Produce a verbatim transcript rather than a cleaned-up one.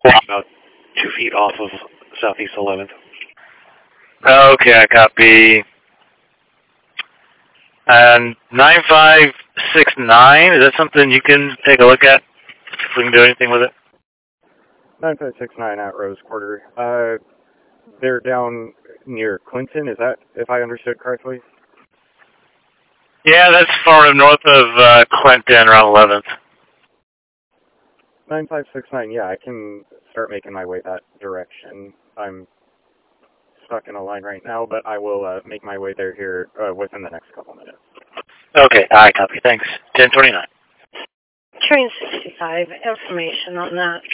about two feet off of Southeast eleventh. Okay, I copy. And nine five six nine, is that something you can take a look at? If we can do anything with it? nine five six nine at Rose Quarter. Uh, they're down near Clinton, is that, if I understood correctly? Yeah, that's far north of uh, Clinton, around eleventh. nine five six nine, yeah, I can start making my way that direction. I'm stuck in a line right now, but I will uh, make my way there here uh, within the next couple minutes. Okay, I copy. Thanks. ten twenty-nine. Train sixty-five, information on that.